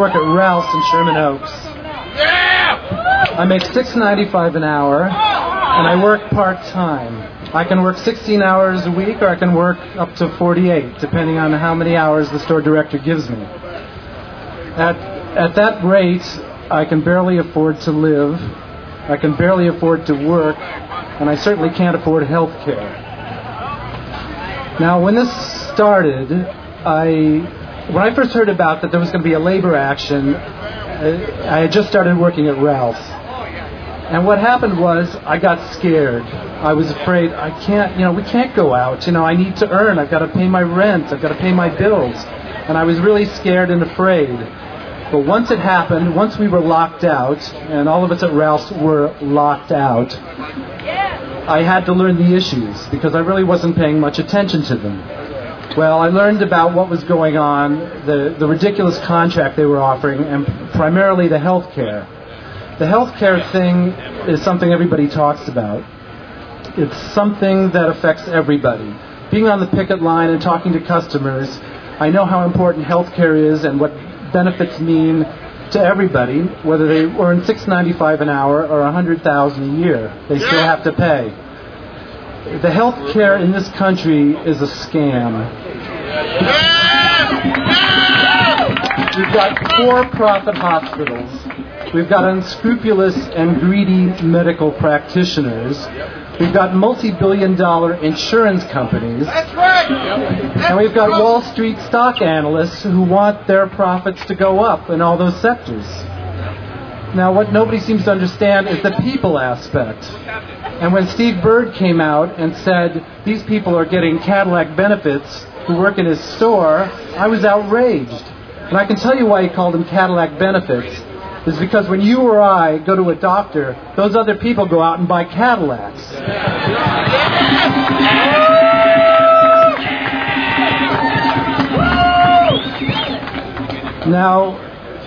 work at Ralph's in Sherman Oaks. I make $6.95 an hour, and I work part-time. I can work 16 hours a week, or I can work up to 48, depending on how many hours the store director gives me. At that rate, I can barely afford to live, I can barely afford to work, and I certainly can't afford health care. Now, when this started, when I first heard about that there was going to be a labor action, I had just started working at Ralph's. And what happened was I got scared. I was afraid we can't go out. I need to earn. I've got to pay my rent. I've got to pay my bills. And I was really scared and afraid. But once it happened, once we were locked out, and all of us at Ralph's were locked out, I had to learn the issues because I really wasn't paying much attention to them. Well, I learned about what was going on, the ridiculous contract they were offering, and primarily the health care. The health care thing is something everybody talks about. It's something that affects everybody. Being on the picket line and talking to customers, I know how important health care is and what benefits mean to everybody, whether they earn $6.95 an hour or $100,000 a year. They still have to pay. The health care in this country is a scam. We've got for-profit hospitals. We've got unscrupulous and greedy medical practitioners. We've got multi-billion-dollar insurance companies. That's right. And we've got Wall Street stock analysts who want their profits to go up in all those sectors. Now, what nobody seems to understand is the people aspect. And when Steve Bird came out and said, these people are getting Cadillac benefits who work in his store, I was outraged. And I can tell you why he called them Cadillac benefits. Is because when you or I go to a doctor, those other people go out and buy Cadillacs. Now,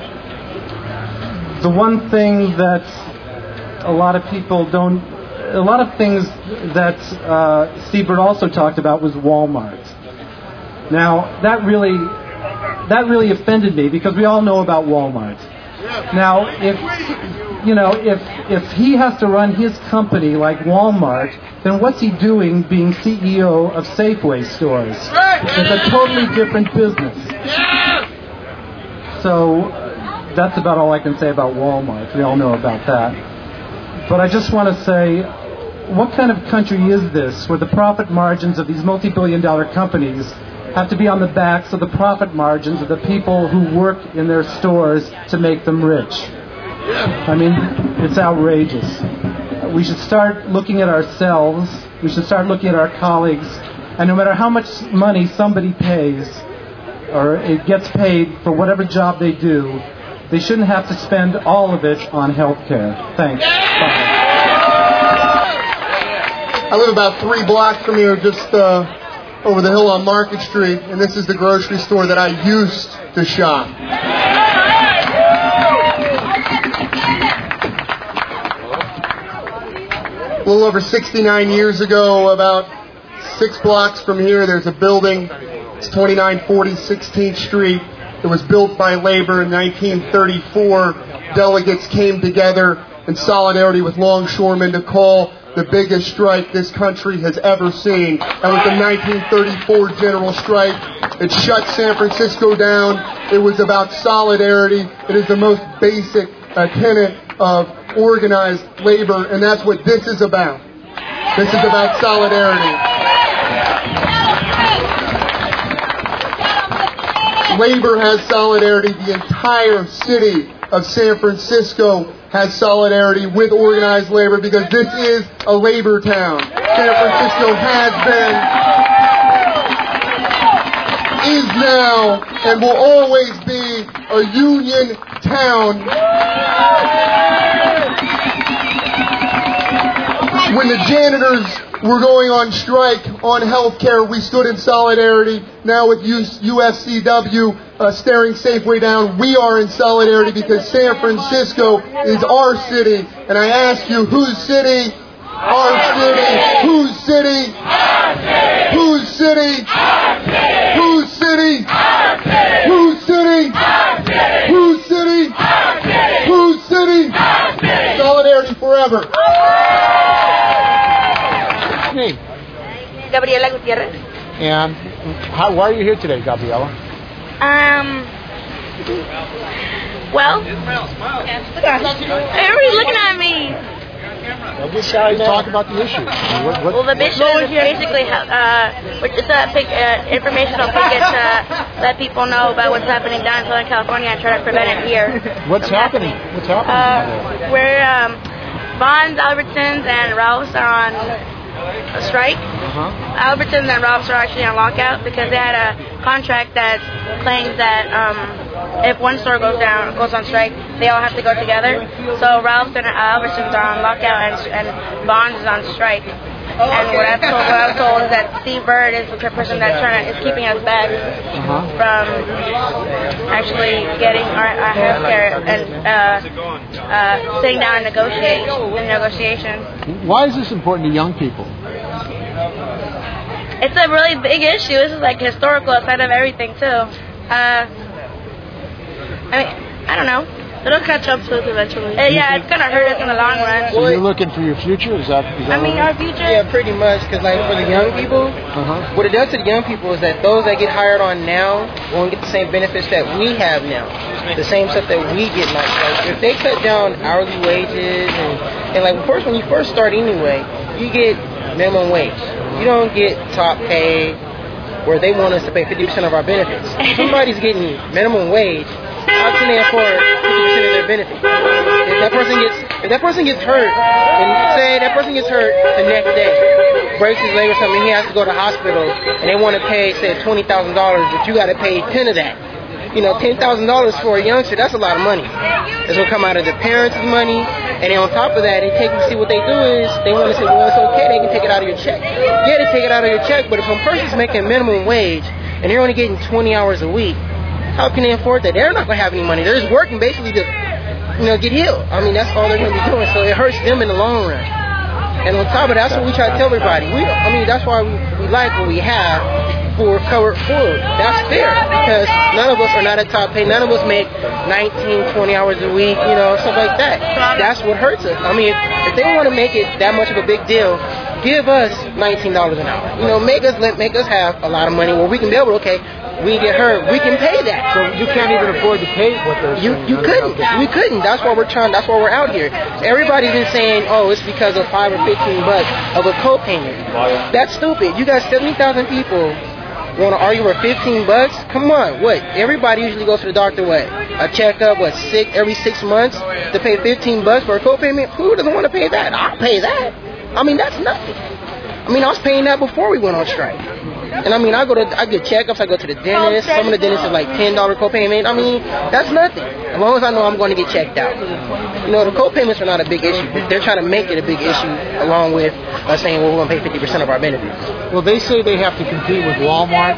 the one thing that a lot of things that Steve Bird also talked about was Walmart. Now, that really offended me because we all know about Walmart. Now, if he has to run his company like Walmart, then what's he doing being CEO of Safeway stores? It's a totally different business. So that's about all I can say about Walmart. We all know about that. But I just want to say, what kind of country is this where the profit margins of these multi-billion-dollar companies have to be on the backs of the profit margins of the people who work in their stores to make them rich? I mean, it's outrageous. We should start looking at ourselves. We should start looking at our colleagues. And no matter how much money somebody pays, or it gets paid for whatever job they do, they shouldn't have to spend all of it on health care. Thanks. Bye. I live about 3 blocks from here, just over the hill on Market Street, and this is the grocery store that I used to shop. A little over 69 years ago, about 6 blocks from here, there's a building. It's 2940 16th Street. It was built by labor in 1934. Delegates came together in solidarity with longshoremen to call the biggest strike this country has ever seen. That was the 1934 general strike. It shut San Francisco down. It was about solidarity. It is the most basic tenet of organized labor, and that's what this is about. This is about solidarity. Labor has solidarity. The entire city of San Francisco has solidarity with organized labor because this is a labor town. San Francisco has been, is now, and will always be a union town. When the janitors were going on strike on health care, we stood in solidarity. Now with UFCW staring Safeway down, we are in solidarity because San Francisco is our city. And I ask you, whose city? Our city. Whose city? Our city. Whose city? Our city. Whose city? Our city. Whose city? Our city. Whose city? ever. Name? Gabriela Gutierrez. And why are you here today, Gabriela? Well, everybody's looking at me. Talk about the issue. Well, the issue is basically it's a big informational ticket to let people know about what's happening down in Southern California and try to prevent it here. What's happening? Where Vons, Albertsons, and Ralph's are on a strike. Albertsons and Ralph's are actually on lockout because they had a contract that claims that if one store goes on strike, they all have to go together. So Ralph's and Albertsons are on lockout and Vons is on strike. And what I was told is that Steve Bird is the person that's is keeping us back from actually getting our health care and sitting down and negotiation. Why is this important to young people? It's a really big issue. This is like historical outside of everything too. I don't know. It'll catch up to us eventually. Yeah, it's gonna hurt us in the long run. So you're looking for your future? Is that our future? Yeah, pretty much. Because like for the young people, what it does to the young people is that those that get hired on now won't get the same benefits that we have now. The same stuff that we get. Like if they cut down hourly wages and like of course when you first start anyway, you get minimum wage. You don't get top pay where they want us to pay 50% of our benefits. If somebody's getting minimum wage, how can they afford 50% of their benefits? If that person gets hurt, and say that person gets hurt the next day, breaks his leg or something, he has to go to the hospital, and they want to pay, say, $20,000, but you got to pay 10 of that. You know, $10,000 for a youngster, that's a lot of money. It's going to come out of the parents' money, and then on top of that, see what they do is, they want to say, well, it's okay, they can take it out of your check. Yeah, they take it out of your check, but if a person's making minimum wage, and they're only getting 20 hours a week, how can they afford that? They're not going to have any money. They're just working basically to, get healed. I mean, that's all they're going to be doing. So it hurts them in the long run. And on top of that, that's what we try to tell everybody. That's why we like what we have for covered food. That's fair because none of us are not at top pay. None of us make 19, 20 hours a week, stuff like that. That's what hurts us. I mean, if they want to make it that much of a big deal, give us $19 an hour. Make us have a lot of money where we can be able to, we get hurt, we can pay that. So you can't even afford to pay what they're saying. You couldn't. We couldn't. That's why we're trying. That's why we're out here. Everybody's been saying, it's because of $5 or $15 of a co-payment. That's stupid. You got 70,000 people want to argue for $15? Come on, what? Everybody usually goes to the doctor, a checkup, every 6 months to pay $15 for a co-payment? Who doesn't want to pay that? I'll pay that. I mean, that's nothing. I was paying that before we went on strike. And I get checkups, I go to the dentist. Some of the dentists is like $10 co-payment. That's nothing. As long as I know I'm going to get checked out. The co-payments are not a big issue. They're trying to make it a big issue along with us saying, we're going to pay 50% of our benefits. Well, they say they have to compete with Walmart.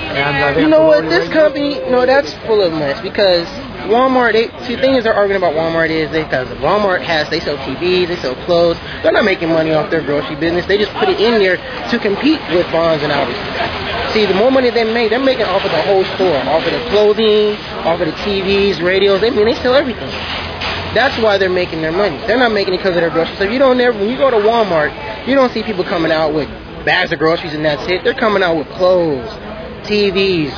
And you know what? This company, that's full of mess because Walmart, the thing is they're arguing about Walmart is because Walmart they sell TVs, they sell clothes. They're not making money off their grocery business. They just put it in there to compete with Vons and Albertsons. See, the more money they make, they're making off of the whole store, off of the clothing, off of the TVs, radios. They sell everything. That's why they're making their money. They're not making it because of their groceries. So when you go to Walmart, you don't see people coming out with bags of groceries and that's it. They're coming out with clothes, TVs,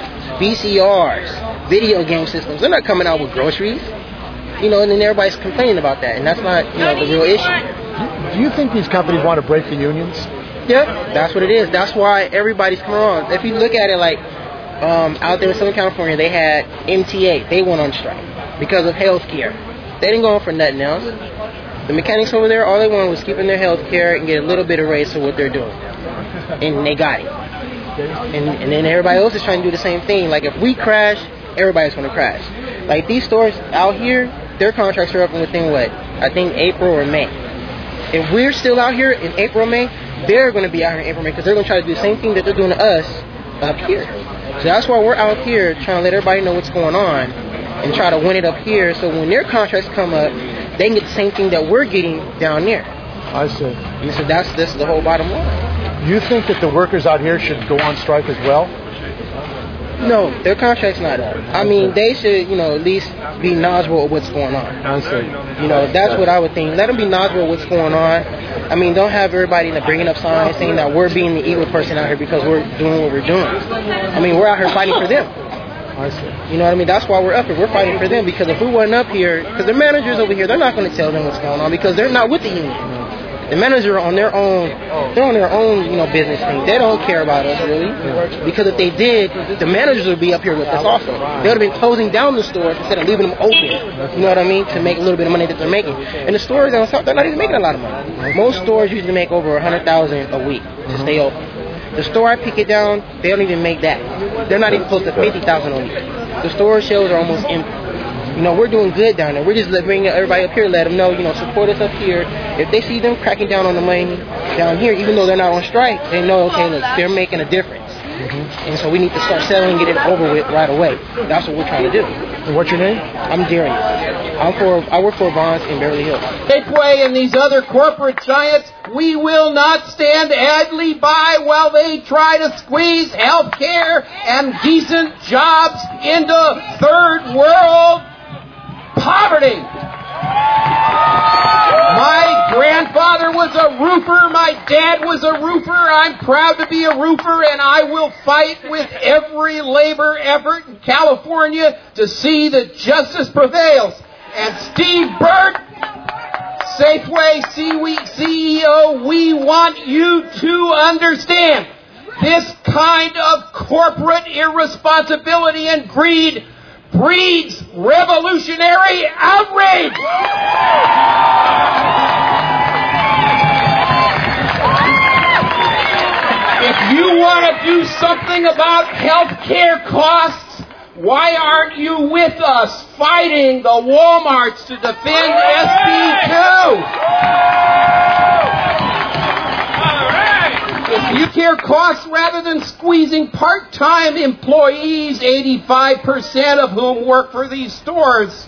VCRs, video game systems. They're not coming out with groceries. And then everybody's complaining about that. And that's not, the real issue. Do you think these companies want to break the unions? Yeah, that's what it is. That's why everybody's coming on. If you look at it out there in Southern California, they had MTA. They went on strike because of health care. They didn't go on for nothing else. The mechanics over there, all they wanted was keeping their health care and get a little bit of raise for what they're doing. And they got it. And then everybody else is trying to do the same thing. Like if we crash, everybody's going to crash. Like these stores out here, their contracts are up within I think April or May. If we're still out here in April or May, they're going to be out here in April or May because they're going to try to do the same thing that they're doing to us up here. So that's why we're out here trying to let everybody know what's going on and try to win it up here so when their contracts come up, they can get the same thing that we're getting down there. I see. And so that's the whole bottom line. You think that the workers out here should go on strike as well? No, their contract's not up. I mean, they should, at least be knowledgeable of what's going on. I see. That's what I would think. Let them be knowledgeable of what's going on. I mean, don't have everybody bringing up signs saying that we're being the evil person out here because we're doing what we're doing. I mean, we're out here fighting for them. I see. You know what I mean? That's why we're up here. We're fighting for them because if we weren't up here, because the managers over here, they're not going to tell them what's going on because they're not with the union. The managers are on their own. They're on their own, business thing. They don't care about us really, because if they did, the managers would be up here with us also. They would have been closing down the stores instead of leaving them open. You know what I mean? To make a little bit of money that they're making. And the stores down south, they're not even making a lot of money. Most stores usually make over $100,000 a week to stay open. The store I pick it down, they don't even make that. They're not even close to $50,000 a week. The store shelves are almost empty. We're doing good down there. We're just bringing everybody up here, let them know, support us up here. If they see them cracking down on the money down here, even though they're not on strike, they know, okay, look, they're making a difference. And so we need to start selling and get it over with right away. That's what we're trying to do. And what's your name? I'm Darius. I work for Vons in Beverly Hills. Safeway and these other corporate giants, we will not stand idly by while they try to squeeze health care and decent jobs into third world poverty. My grandfather was a roofer. My dad was a roofer. I'm proud to be a roofer, and I will fight with every labor effort in California to see that justice prevails. And Steve Burt, Safeway CEO, we want you to understand this kind of corporate irresponsibility and greed breeds revolutionary outrage. If you want to do something about health care costs, why aren't you with us fighting the Walmarts to defend SB2? If you care costs rather than squeezing part-time employees, 85% of whom work for these stores,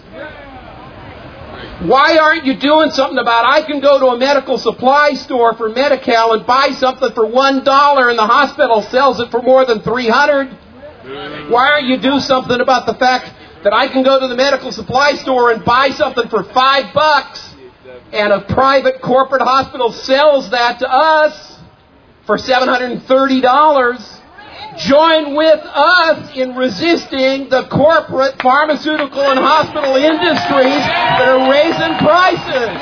why aren't you doing something about it? I can go to a medical supply store for Medi-Cal and buy something for $1 and the hospital sells it for more than $300. Why aren't you do something about the fact that I can go to the medical supply store and buy something for $5 and a private corporate hospital sells that to us for $730? Join with us in resisting the corporate pharmaceutical and hospital industries that are raising prices.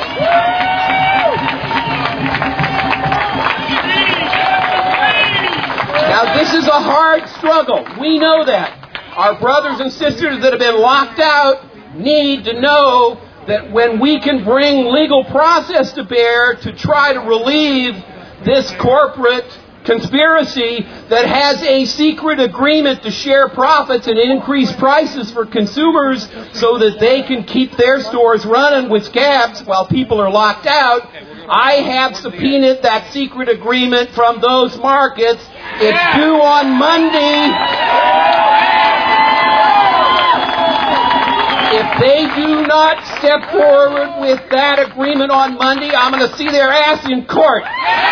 Now, this is a hard struggle. We know that. Our brothers and sisters that have been locked out need to know that when we can bring legal process to bear to try to relieve this corporate conspiracy that has a secret agreement to share profits and increase prices for consumers so that they can keep their stores running with scabs while people are locked out, I have subpoenaed that secret agreement from those markets. It's due on Monday. If they do not step forward with that agreement on Monday, I'm going to see their ass in court.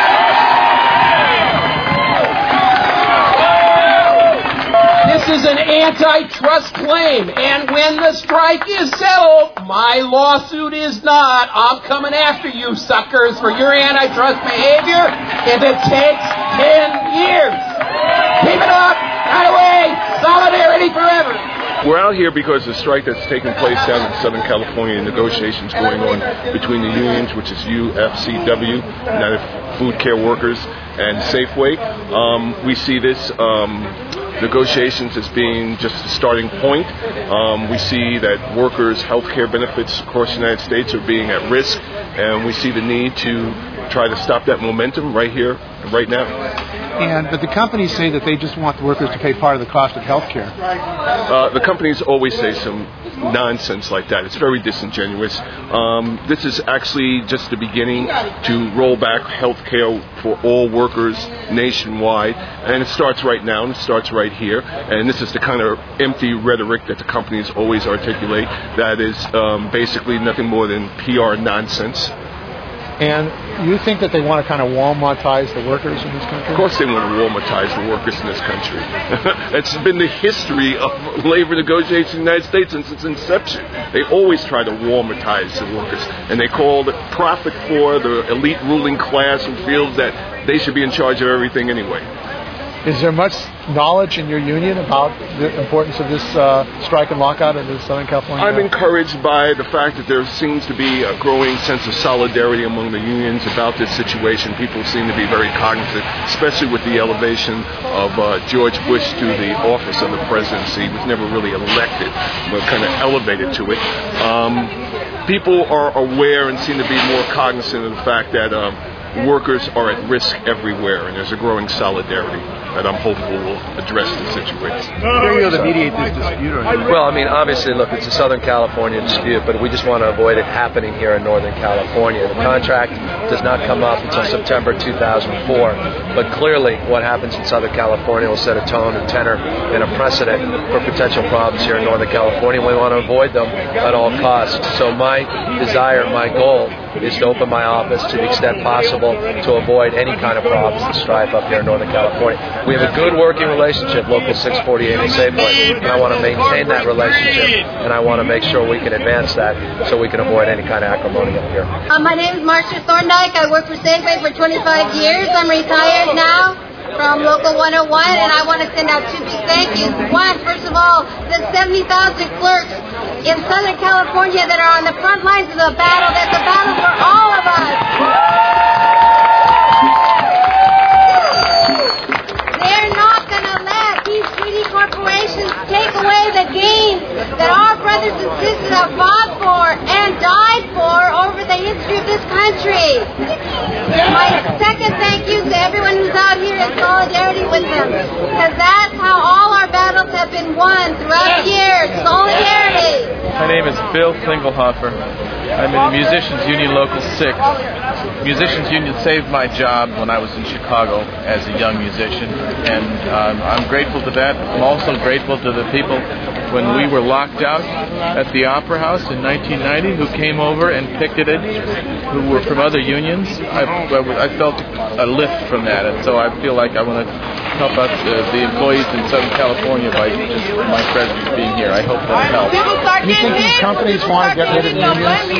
This is an antitrust claim, and when the strike is settled, my lawsuit is not. I'm coming after you suckers for your antitrust behavior if it takes 10 years. Keep it up, right away, solidarity forever. We're out here because the strike that's taking place down in Southern California, negotiations going on between the unions, which is UFCW, United Food Care Workers, and Safeway. We see this negotiations as being just the starting point. We see that workers' health care benefits across the United States are being at risk, and we see the need to try to stop that momentum right here, right now. But the companies say that they just want the workers to pay part of the cost of health care. The companies always say some nonsense like that. It's very disingenuous. This is actually just the beginning to roll back health care for all workers nationwide. And it starts right now, and it starts right here. And this is the kind of empty rhetoric that the companies always articulate that is basically nothing more than PR nonsense. And you think that they want to kind of Walmartize the workers in this country? Of course they want to Walmartize the workers in this country. It's been the history of labor negotiations in the United States since its inception. They always try to Walmartize the workers, and they call it profit for the elite ruling class who feels that they should be in charge of everything anyway. Is there much knowledge in your union about the importance of this strike and lockout in Southern California? I'm encouraged by the fact that there seems to be a growing sense of solidarity among the unions about this situation. People seem to be very cognizant, especially with the elevation of George Bush to the office of the presidency. He was never really elected, but kind of elevated to it. People are aware and seem to be more cognizant of the fact that workers are at risk everywhere, and there's a growing solidarity that I'm hopeful will address the situation. Are you able to mediate this dispute? Well, I mean, obviously, look, it's a Southern California dispute, but we just want to avoid it happening here in Northern California. The contract does not come up until September 2004, but clearly what happens in Southern California will set a tone, a tenor, and a precedent for potential problems here in Northern California. We want to avoid them at all costs. So my desire, my goal, is to open my office to the extent possible to avoid any kind of problems and strife up here in Northern California. We have a good working relationship, Local 648 and Safeway, and I want to maintain that relationship, and I want to make sure we can advance that so we can avoid any kind of acrimony up here. My name is Marcia Thorndike. I worked for Safeway for 25 years. I'm retired now from Local 101, and I want to send out two big thank yous. One, first of all, the 70,000 clerks in Southern California that are on the front lines of the battle. That's a battle for all of us. They're not going to let these greedy corporations take away the gains that our brothers and sisters have fought for and died for over the history of this country. My second thank you to everyone who's out here in solidarity with them, because that's how all our battles have been won throughout the years. Solidarity. My name is Bill Klingelhofer. I'm in the Musicians Union Local 6. Musicians Union saved my job when I was in Chicago as a young musician, and I'm grateful to that. I'm also grateful to the people when we were locked out at the Opera House in 1990 who came over and picketed, who were from other unions. I felt a lift from that, and so I feel like I want to help out the employees in Southern California by just my presence being here. I hope that helps. Do you think these companies want to get rid of unions?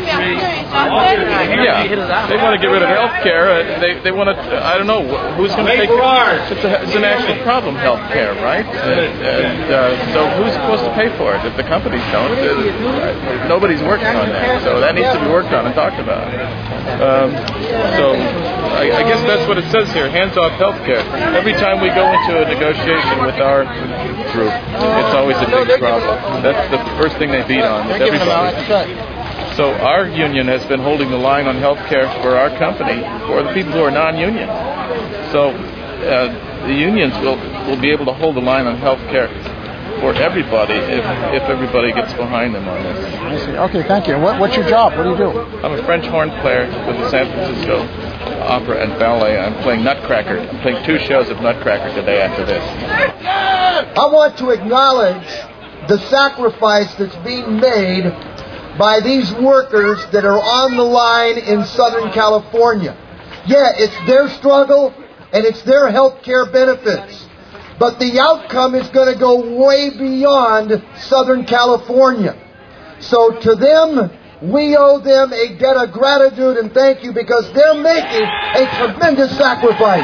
Yeah, they want to get rid of health care. They want to, I don't know, who's going to take it? It's a national problem, health care, right? So who's supposed to pay for it? If the companies don't, nobody's working on that. So that needs to be worked on and talked about. So I guess that's what it says here, hands off health care. Every time we go into a negotiation with our group, it's always a big problem. That's the first thing they beat on. So our union has been holding the line on health care for our company for the people who are non-union. So the unions will be able to hold the line on health care for everybody if everybody gets behind them on this. I see. Okay, thank you. What's your job? What do you do? I'm a French horn player with the San Francisco Opera and Ballet. I'm playing Nutcracker. I'm playing 2 shows of Nutcracker today after this. I want to acknowledge the sacrifice that's being made by these workers that are on the line in Southern California. Yeah, it's their struggle and it's their health care benefits. But the outcome is going to go way beyond Southern California. So to them, we owe them a debt of gratitude and thank you, because they're making a tremendous sacrifice.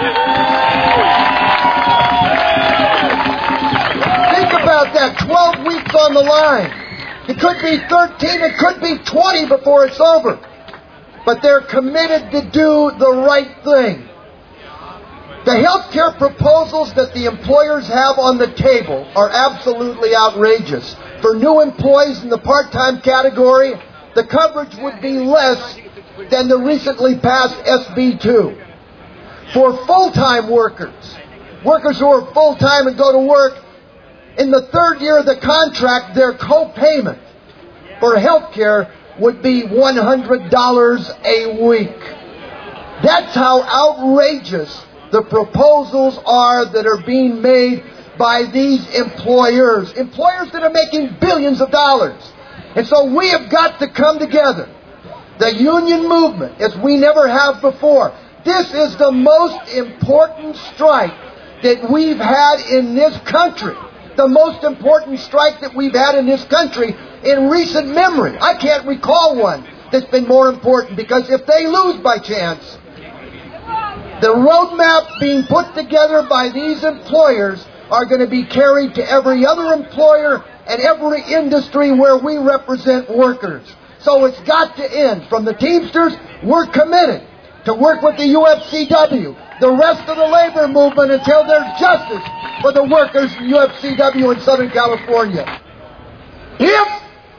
Think about that, 12 weeks on the line. It could be 13, it could be 20 before it's over. But they're committed to do the right thing. The health care proposals that the employers have on the table are absolutely outrageous. For new employees in the part-time category, the coverage would be less than the recently passed SB2. For full-time workers who are full-time and go to work, in the 3rd year of the contract, their co-payment for health care would be $100 a week. That's how outrageous the proposals are that are being made by these employers that are making billions of dollars. And so we have got to come together. the union movement as we never have before. This is the most important strike that we've had in this country. The most important strike that we've had in this country in recent memory. I can't recall one that's been more important, because if they lose by chance, the roadmap being put together by these employers are going to be carried to every other employer and every industry where we represent workers. So it's got to end. From the Teamsters, we're committed to work with the UFCW, the rest of the labor movement, until there's justice for the workers in UFCW in Southern California. If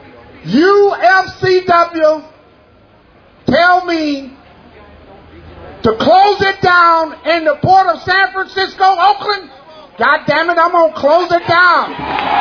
UFCW tell me to close it down in the port of San Francisco, Oakland, God damn it, I'm going to close it down.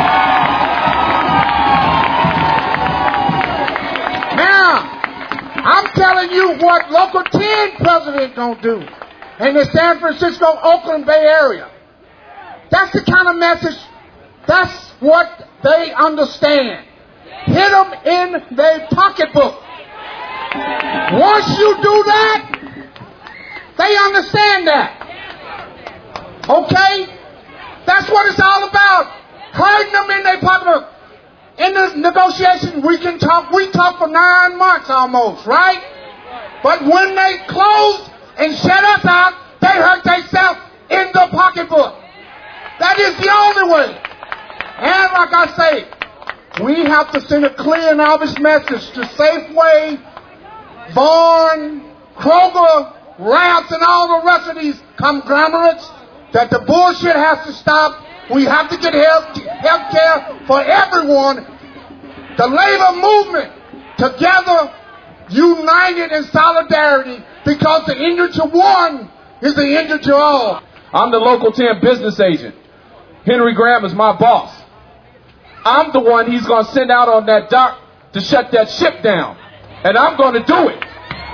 Now, I'm telling you what Local 10 president going to do in the San Francisco, Oakland Bay Area. That's the kind of message, that's what they understand. Hit them in their pocketbook. Once you do that, they understand that. Okay? That's what it's all about. Hiding them in their pocketbook. In the negotiations, we talk for 9 months almost, right? But when they close and shut us out, they hurt themselves in the pocketbook. That is the only way. And like I say, we have to send a clear and obvious message to Safeway, Vaughn, Kroger, Ralphs, and all the rest of these conglomerates that the bullshit has to stop. We have to get health care for everyone. The labor movement together, united in solidarity, because the injury to one is the injury to all. I'm the Local 10 business agent. Henry Graham is my boss. I'm the one he's going to send out on that dock to shut that ship down. And I'm going to do it.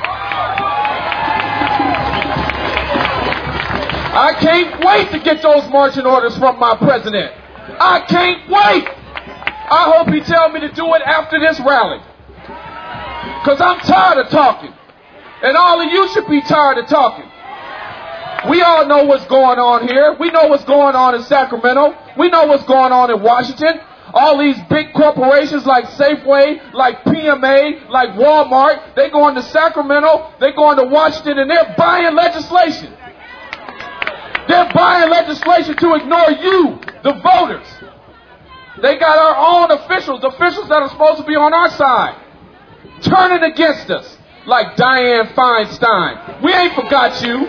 I can't wait to get those marching orders from my president. I can't wait. I hope he tells me to do it after this rally. Because I'm tired of talking. And all of you should be tired of talking. We all know what's going on here. We know what's going on in Sacramento. We know what's going on in Washington. All these big corporations like Safeway, like PMA, like Walmart, they go into Sacramento, they go into Washington, and they're buying legislation. They're buying legislation to ignore you, the voters. They got our own officials that are supposed to be on our side, turning against us, like Dianne Feinstein. We ain't forgot you.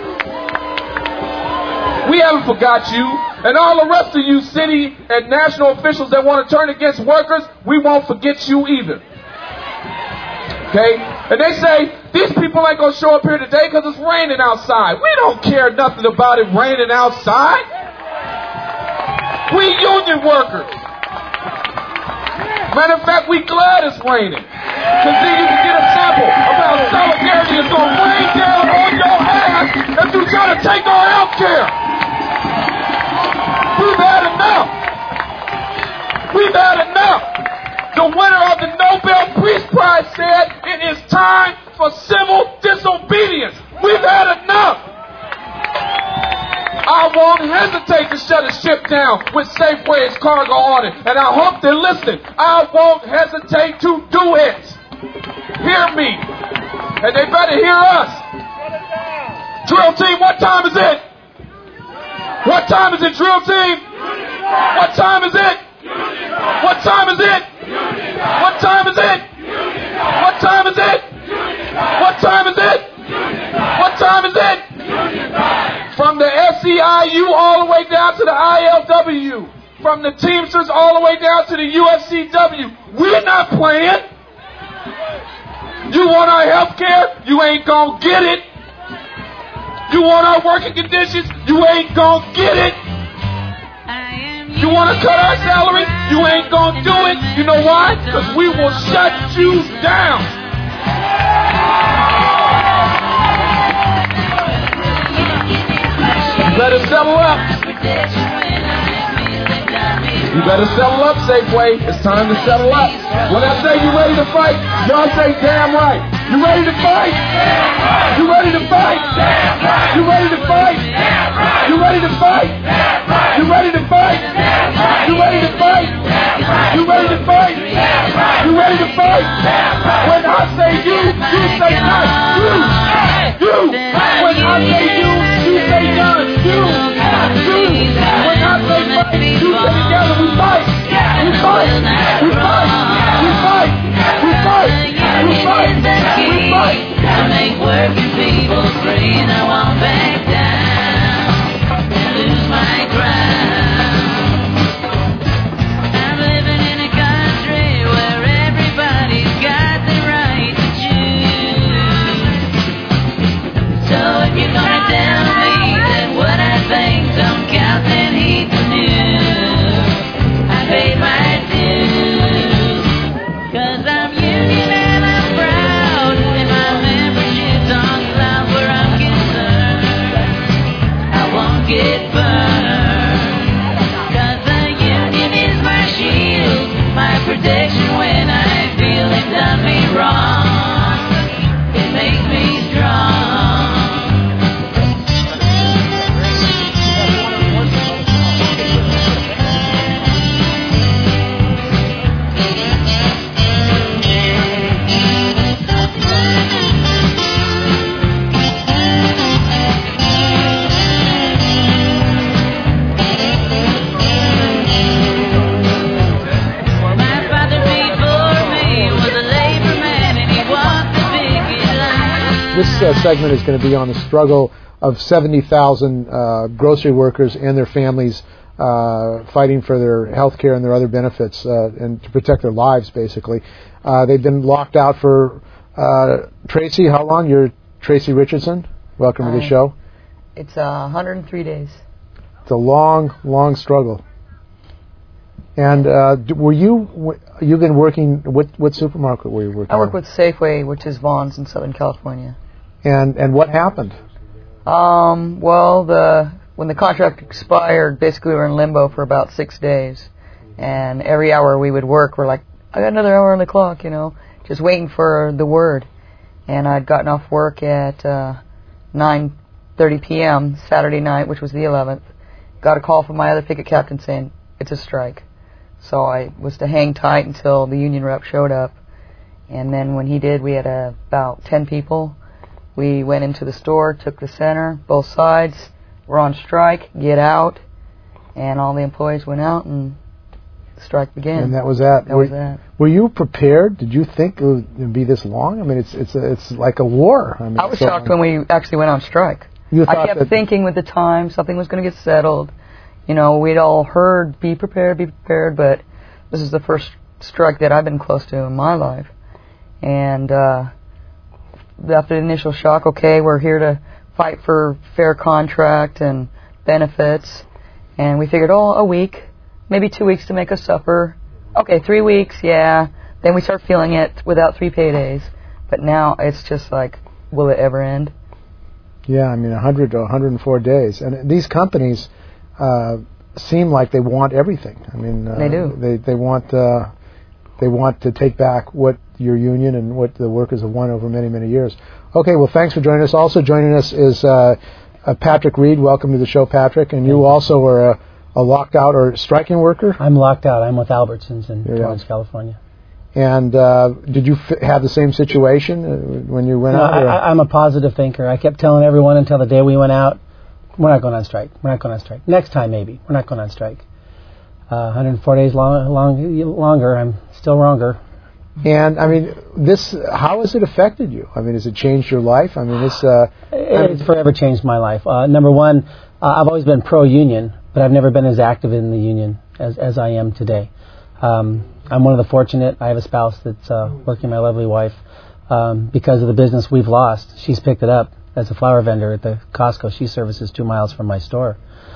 We haven't forgot you. And all the rest of you city and national officials that want to turn against workers, we won't forget you either. Okay? And they say, these people ain't going to show up here today because it's raining outside. We don't care nothing about it raining outside. We union workers. Matter of fact, we glad it's raining. Because then you can get a sample of how solidarity is going to rain down on your ass if you try to take our health care. We've had enough. We've had enough. The winner of the Nobel Peace Prize said it is time for civil disobedience. We've had enough. I won't hesitate to shut a ship down with Safeway's cargo on it. And I hope they're listening. I won't hesitate to do it. Hear me. And they better hear us. Drill team, what time is it? What time is it, drill team? What time is it? What time is it? What time is it? What time is it? What time is it? What time is it? From the SEIU all the way down to the ILW. From the Teamsters all the way down to the UFCW. We're not playing. You want our health care? You ain't gonna get it. You want our working conditions? You ain't gonna get it. You want to cut our salary? You ain't gonna do it. You know why? Because we will shut you down. You better settle up. You better settle up, Safeway. It's time to settle up. When I say you ready to fight, y'all say damn right. You ready to fight? You ready to fight? You ready to fight? You ready to fight? You ready to fight? You ready to fight? You ready to fight? You ready to fight? When I say you say not. You. When I say you say none. You. When I say fight, you say together. We fight. We fight. We fight. We fight. We fight. We fight. We fight. To make working people free, and I won't back down and lose my ground. I'm living in a country where everybody's got the right to choose. So if you're gonna tell me that what I think don't count, then heed the news. I paid my dues, 'cause I'm union and I'm proud, and my membership's on cloud where I'm concerned. I won't get burned, 'cause the union is my shield, my protection when I feel they've done me wrong. It makes me strong. This segment is going to be on the struggle of 70,000 grocery workers and their families fighting for their health care and their other benefits and to protect their lives, basically. They've been locked out for, Tracy, how long? You're Tracy Richardson. Welcome to the show. It's 103 days. It's a long, long struggle. And you've been working, what supermarket were you working I work with Safeway, which is Vons in Southern California. And what happened? Well, when the contract expired, basically we were in limbo for about 6 days. And every hour we would work, we're like, I got another hour on the clock, just waiting for the word. And I'd gotten off work at 9:30 p.m. Saturday night, which was the 11th. Got a call from my other picket captain saying, it's a strike. So I was to hang tight until the union rep showed up. And then when he did, we had about 10 people. We went into the store, took the center, both sides. We're on strike, get out. And all the employees went out and the strike began. And that was that. That was that. Were you prepared? Did you think it would be this long? I mean, it's like a war. I mean, I was shocked when we actually went on strike. I kept thinking with the time something was going to get settled. We'd all heard, be prepared, but this is the first strike that I've been close to in my life. And after the initial shock, okay, we're here to fight for fair contract and benefits. And we figured, a week, maybe 2 weeks to make us suffer. Okay, 3 weeks, yeah. Then we start feeling it without 3 paydays. But now it's just like, will it ever end? Yeah, I mean, 100 to 104 days. And these companies seem like they want everything. I mean, they do. They want to take back what your union and what the workers have won over many, many years. Okay, well, thanks for joining us. Also joining us is Patrick Reed. Welcome to the show, Patrick. And you also are a locked out or striking worker? I'm locked out. I'm with Albertsons in Torrance, California. And did you have the same situation when you went out? I'm a positive thinker. I kept telling everyone until the day we went out, we're not going on strike. We're not going on strike. Next time, maybe. We're not going on strike. 104 days longer. I'm still wronger. And I mean, how has it affected you? I mean, has it changed your life? I mean, it's forever changed my life. Number one, I've always been pro-union, but I've never been as active in the union as I am today. I'm one of the fortunate. I have a spouse that's working, my lovely wife. Because of the business we've lost, she's picked it up as a flower vendor at the Costco. She services 2 miles from my store.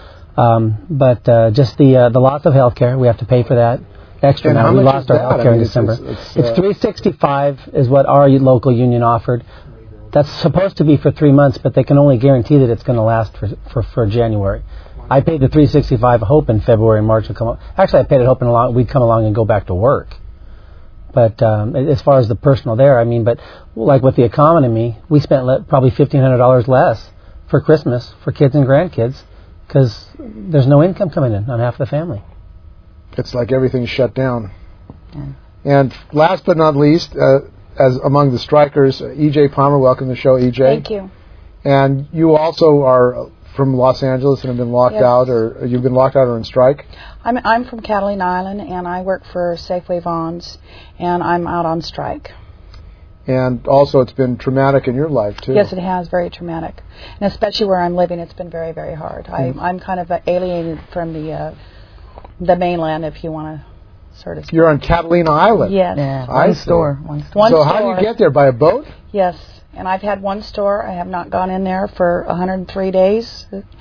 But just the loss of health care, we have to pay for that extra now. We lost our health care in December. It's $365 is what our local union offered. That's supposed to be for 3 months, but they can only guarantee that it's going to last for January. I paid the $365 hoping February and March would come up. Actually, I paid it hoping we'd come along and go back to work. But as far as the personal there, I mean, but like with the economy, we spent probably $1,500 less for Christmas for kids and grandkids because there's no income coming in on half of the family. It's like everything's shut down. Yeah. And last but not least, as among the strikers, E.J. Palmer, welcome to the show, E.J. Thank you. And you also are from Los Angeles and have been locked out, or you've been locked out or on strike? I'm from Catalina Island, and I work for Safeway Vons, and I'm out on strike. And also it's been traumatic in your life, too. Yes, it has, very traumatic. And especially where I'm living, it's been very, very hard. I'm kind of alienated from the mainland, if you want to sort of speak. You're on Catalina Island? Yes. Yeah, one store. So how do you get there, by a boat? Yes, and I've had one store. I have not gone in there for 103 days.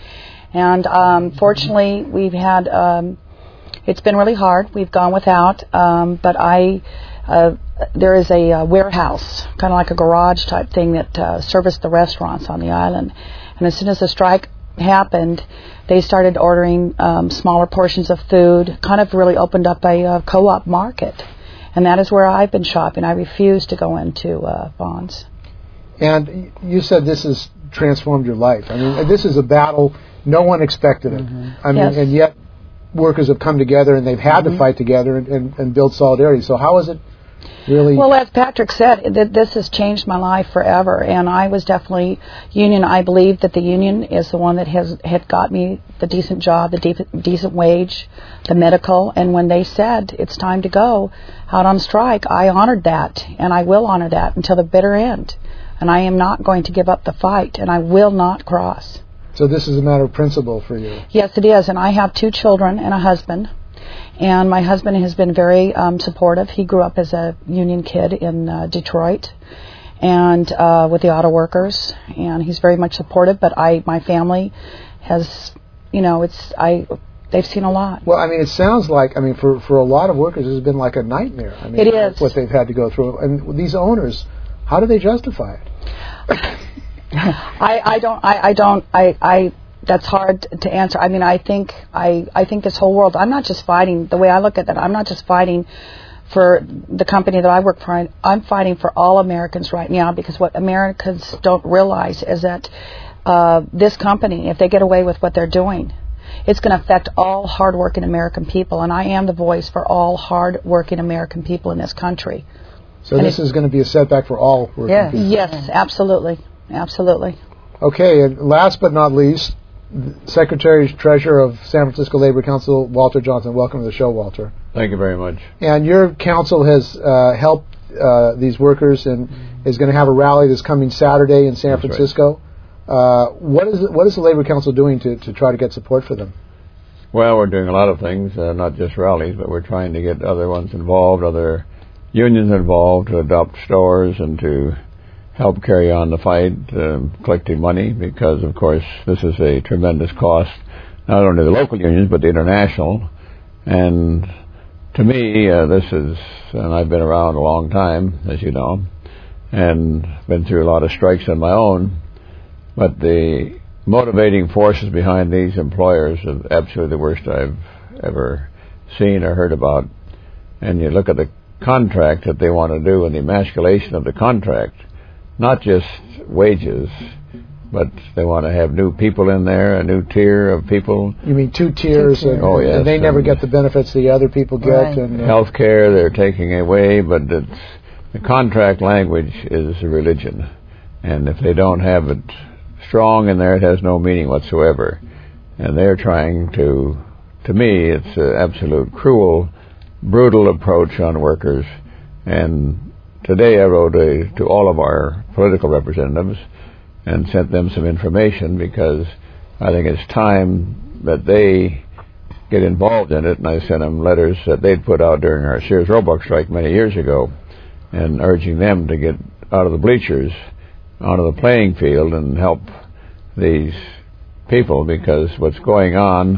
And fortunately, we've had, it's been really hard. We've gone without, but there is a warehouse, kind of like a garage type thing that serviced the restaurants on the island. And as soon as the strike happened, they started ordering smaller portions of food, kind of really opened up a co-op market. And that is where I've been shopping. I refuse to go into Vons. And you said this has transformed your life. I mean, this is a battle. No one expected it. I mean, and yet workers have come together and they've had to fight together and build solidarity. So how is it really? Well, as Patrick said, this has changed my life forever. And I was definitely union. I believe that the union is the one that had got me the decent job, the decent wage, the medical. And when they said it's time to go out on strike, I honored that, and I will honor that until the bitter end. And I am not going to give up the fight, and I will not cross. So this is a matter of principle for you? Yes, it is. And I have 2 children and a husband. And my husband has been very supportive. He grew up as a union kid in Detroit and with the auto workers. And he's very much supportive. But my family has, they've seen a lot. Well, I mean, it sounds like, for a lot of workers, it's been like a nightmare. I mean, it is. What they've had to go through. And these owners, how do they justify it? That's hard to answer. I mean, I think this whole world, I'm not just fighting, the way I look at that, I'm not just fighting for the company that I work for. I'm fighting for all Americans right now, because what Americans don't realize is that this company, if they get away with what they're doing, it's going to affect all hard-working American people, and I am the voice for all hard-working American people in this country. So this is going to be a setback for all working people? Yes, absolutely. Absolutely. Okay, and last but not least, Secretary Treasurer of San Francisco Labor Council, Walter Johnson. Welcome to the show, Walter. Thank you very much. And your council has helped these workers and is going to have a rally this coming Saturday in San Francisco. Right. What is the Labor Council doing to try to get support for them? Well, we're doing a lot of things, not just rallies, but we're trying to get other ones involved, other unions involved, to adopt stores and to help carry on the fight, collecting money, because, of course, this is a tremendous cost, not only the local unions, but the international. And to me, this is, and I've been around a long time, as you know, and been through a lot of strikes on my own, but the motivating forces behind these employers are absolutely the worst I've ever seen or heard about. And you look at the contract that they want to do and the emasculation of the contract, not just wages, but they want to have new people in there, a new tier of people. You mean 2 tiers? Yes. And they never get the benefits the other people get. Right. And health care they're taking away, but the contract language is a religion. And if they don't have it strong in there, it has no meaning whatsoever. And they're trying to me, it's an absolute cruel, brutal approach on workers. And today I wrote to all of our political representatives and sent them some information, because I think it's time that they get involved in it. And I sent them letters that they'd put out during our Sears Roebuck strike many years ago, and urging them to get out of the bleachers onto the playing field and help these people, because what's going on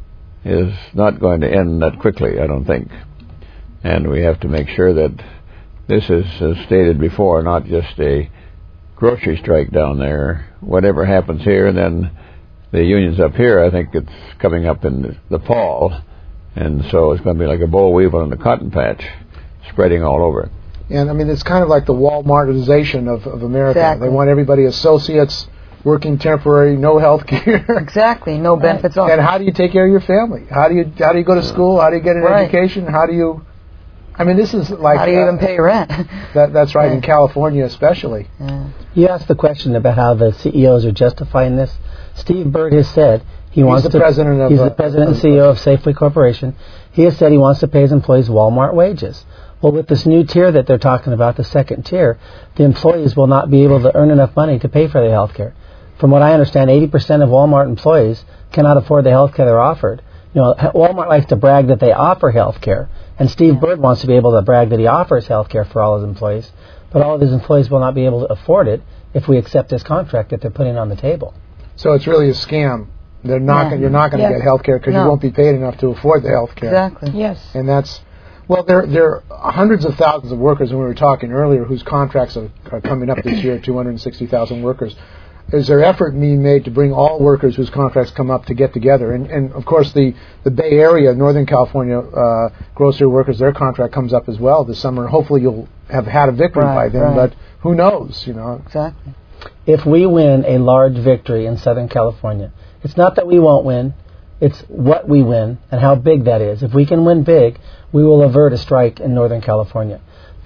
is not going to end that quickly, I don't think. And we have to make sure that this is, as stated before, not just a grocery strike down there. Whatever happens here, and then the unions up here, I think it's coming up in the fall, and so it's going to be like a boll weevil in the cotton patch. spreading all over. And I mean, it's kind of like the Walmartization of America. Exactly. They want everybody associates, working temporary, no health care. Exactly, no benefits off. And how do you take care of your family? How do you go to school? How do you get an education? How do you? I mean, this is like how do you even pay rent? That's right, in California especially. You asked the question about how the CEOs are justifying this. Steve Bird has said he wants to. He's the president and CEO of Safeway Corporation. He has said he wants to pay his employees Walmart wages. Well, with this new tier that they're talking about, the second tier, the employees will not be able to earn enough money to pay for the health care. From what I understand, 80% of Walmart employees cannot afford the health care they're offered. You know, Walmart likes to brag that they offer health care, and Steve Bird wants to be able to brag that he offers health care for all his employees, but all of his employees will not be able to afford it if we accept this contract that they're putting on the table. So it's really a scam. They're not. You're not going to get health care because you won't be paid enough to afford the health care. Exactly. Yes. And that's. Well, there are hundreds of thousands of workers, and we were talking earlier, whose contracts are coming up this year, 260,000 workers. Is there effort being made to bring all workers whose contracts come up to get together? And of course, the Bay Area, Northern California grocery workers, their contract comes up as well this summer. Hopefully you'll have had a victory by then, but who knows, you know. Exactly. If we win a large victory in Southern California, it's not that we won't win, it's what we win and how big that is. If we can win big, we will avert a strike in Northern California.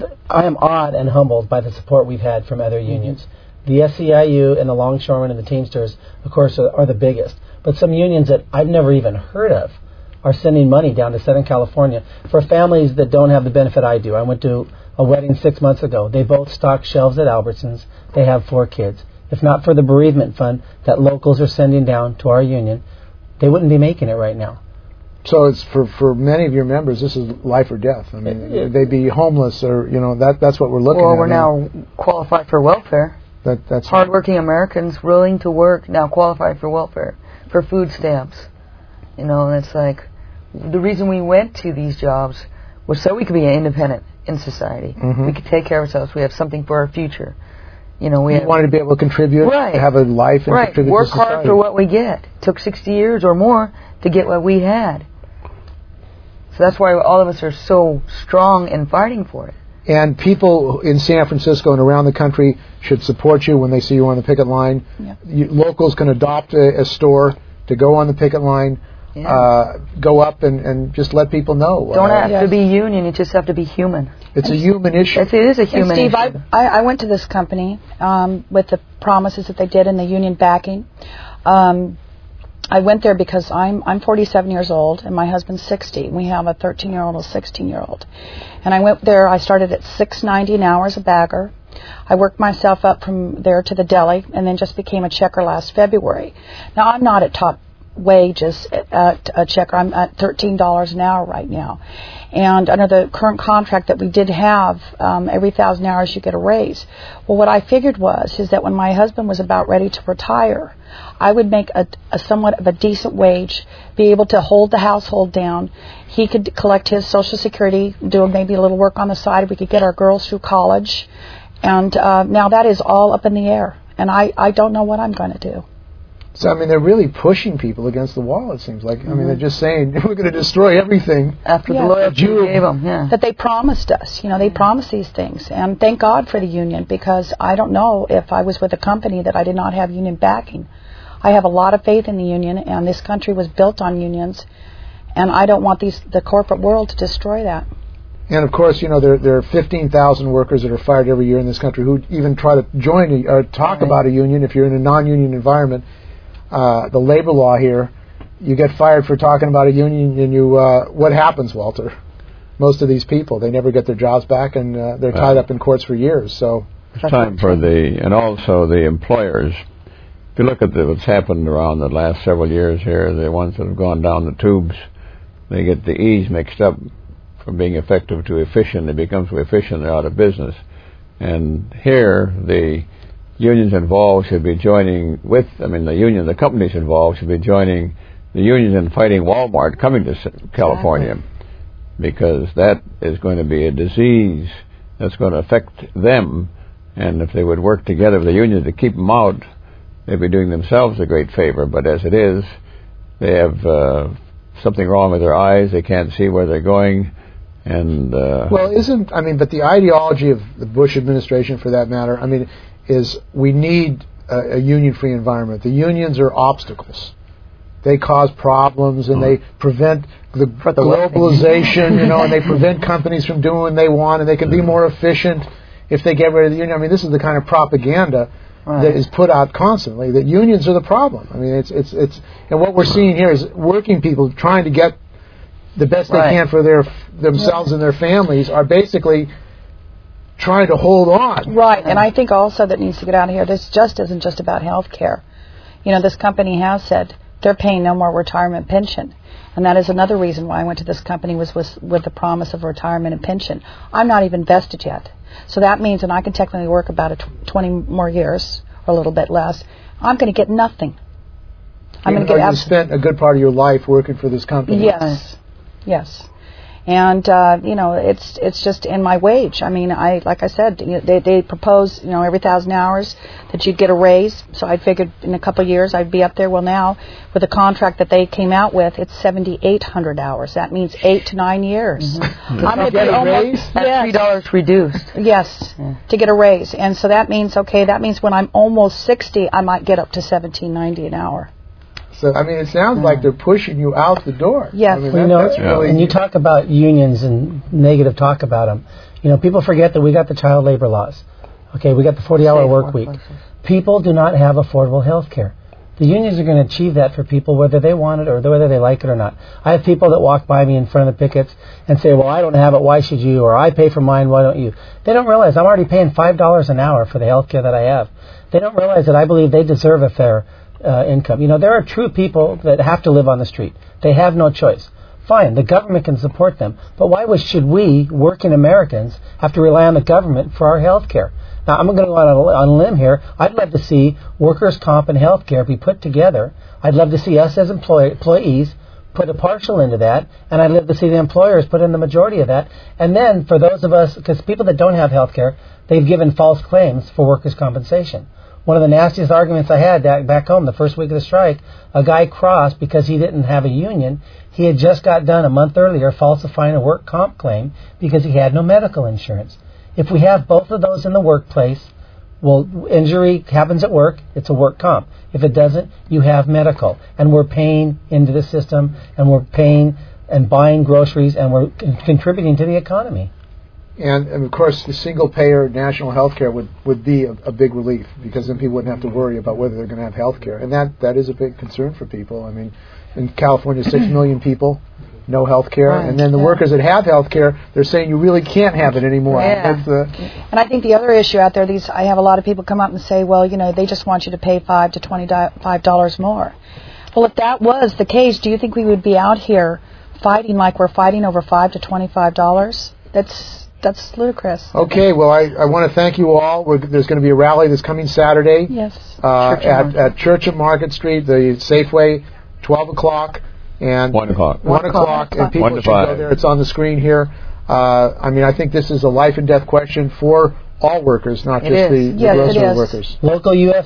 I am awed and humbled by the support we've had from other unions. The SEIU and the Longshoremen and the Teamsters, of course, are the biggest. But some unions that I've never even heard of are sending money down to Southern California for families that don't have the benefit I do. I went to a wedding 6 months ago. They both stock shelves at Albertsons. They have 4 kids. If not for the bereavement fund that locals are sending down to our union, they wouldn't be making it right now. So it's for many of your members, this is life or death. I mean, they'd be homeless, or that's what we're looking at. Well, we're now qualified for welfare. That's hardworking Americans willing to work now qualify for welfare, for food stamps. And it's like the reason we went to these jobs was so we could be independent in society. Mm-hmm. We could take care of ourselves. We have something for our future. We wanted to be able to contribute, have a life, and contribute work to society. hard for what we get. It took 60 years or more to get what we had. So that's why all of us are so strong in fighting for it. And people in San Francisco and around the country should support you when they see you on the picket line. Yeah. Locals can adopt a store to go on the picket line, go up and just let people know. Don't have to be union, you just have to be human. It's a human issue. It is a human Steve, issue. I went to this company with the promises that they did in the union backing. I went there because I'm 47 years old and my husband's 60. We have a 13-year-old and a 16-year-old. And I went there, I started at $6.90 an hour as a bagger. I worked myself up from there to the deli and then just became a checker last February. Now, I'm not at top wages at a checker. I'm at $13 an hour right now. And under the current contract that we did have, every 1,000 hours you get a raise. Well, what I figured is that when my husband was about ready to retire, I would make a somewhat of a decent wage, be able to hold the household down. He could collect his Social Security, do maybe a little work on the side. We could get our girls through college. And now that is all up in the air. And I don't know what I'm going to do. So, I mean, they're really pushing people against the wall, it seems like. I mean, they're just saying, we're going to destroy everything. After the loyalty we gave them, That they promised us. They promised these things. And thank God for the union, because I don't know if I was with a company that I did not have union backing. I have a lot of faith in the union, and this country was built on unions. And I don't want the corporate world to destroy that. And, of course, there are 15,000 workers that are fired every year in this country who even try to join or talk about a union if you're in a non-union environment. The labor law here, you get fired for talking about a union, and what happens, Walter? Most of these people, they never get their jobs back, and they're tied up in courts for years. So it's time for and also the employers. If you look at what's happened around the last several years here, the ones that have gone down the tubes, they get the E's mixed up from being effective to efficient. They become so efficient, they're out of business. And here, the unions involved should be joining the companies involved should be joining the unions in fighting Walmart coming to California, because that is going to be a disease that's going to affect them. And if they would work together with the unions to keep them out, they'd be doing themselves a great favor. But as it is, they have something wrong with their eyes. They can't see where they're going, And but the ideology of the Bush administration, for that matter, is we need a union-free environment. The unions are obstacles. They cause problems, and they prevent the globalization, and they prevent companies from doing what they want, and they can be more efficient if they get rid of the union. This is the kind of propaganda that is put out constantly, that unions are the problem. And what we're seeing here is working people trying to get the best they can for themselves and their families are basically trying to hold on. Right, and I think also that needs to get out of here. This just isn't just about health care. This company has said they're paying no more retirement pension. And that is another reason why I went to this company was with the promise of retirement and pension. I'm not even vested yet. So that means that I can technically work about 20 more years, or a little bit less. I'm going to get nothing. You spent a good part of your life working for this company. Yes. And it's just in my wage. Like I said, they propose every 1,000 hours that you'd get a raise. So I figured in a couple of years I'd be up there. Well, now with the contract that they came out with, it's 7,800 hours. That means 8 to 9 years. I'm going to get a raise. That's $3 reduced. Yes, to get a raise, and so that means when I'm almost 60, I might get up to $17.90 an hour. So, it sounds like they're pushing you out the door. Yes. That's really... And you talk about unions and negative talk about them. People forget that we got the child labor laws. Okay, we got the 40-hour work week. People do not have affordable health care. The unions are going to achieve that for people whether they want it or whether they like it or not. I have people that walk by me in front of the pickets and say, well, I don't have it, why should you? Or I pay for mine, why don't you? They don't realize I'm already paying $5 an hour for the health care that I have. They don't realize that I believe they deserve a fair income. There are true people that have to live on the street. They have no choice. Fine, the government can support them, but why should we, working Americans, have to rely on the government for our health care? Now, I'm going to go on a limb here. I'd love to see workers' comp and health care be put together. I'd love to see us as employees put a partial into that, and I'd love to see the employers put in the majority of that. And then for those of us, because people that don't have health care, they've given false claims for workers' compensation. One of the nastiest arguments I had back home the first week of the strike, a guy crossed because he didn't have a union. He had just got done a month earlier falsifying a work comp claim because he had no medical insurance. If we have both of those in the workplace, injury happens at work, it's a work comp. If it doesn't, you have medical. And we're paying into the system, and we're paying and buying groceries, and we're contributing to the economy. And of course, the single-payer national health care would be a big relief, because then people wouldn't have to worry about whether they're going to have health care. And that is a big concern for people. In California, 6 million people, no health care. Right. And then the workers that have health care, they're saying you really can't have it anymore. Yeah. And I think the other issue out there, I have a lot of people come up and say, well, they just want you to pay $5 to $25 more. Well, if that was the case, do you think we would be out here fighting like we're fighting over $5 to $25? That's ludicrous. Okay, well, I want to thank you all. There's going to be a rally this coming Saturday. Yes. At Church and Market Street, the Safeway, 12 o'clock. And 1 o'clock. 1 o'clock, and people should go there. It's on the screen here. I think this is a life and death question for all workers, not just the grocery workers. Local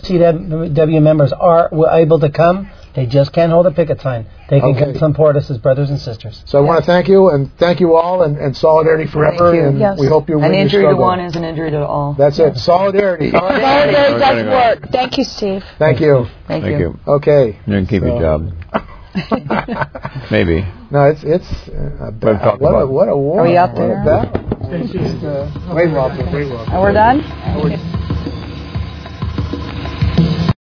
UFCW members are able to come. They just can't hold a picket sign. They can come support us as brothers and sisters. So I want to thank you, and thank you all, and solidarity forever. And we hope you win your struggle. An injury to one is an injury to all. That's it. Solidarity. Solidarity does work. Thank you, Steve. Thank you. Thank you. Okay. You can keep your job. Maybe. No, it's a battle. What a war. Are we out there? What a battle. It's just, way welcome. We're done?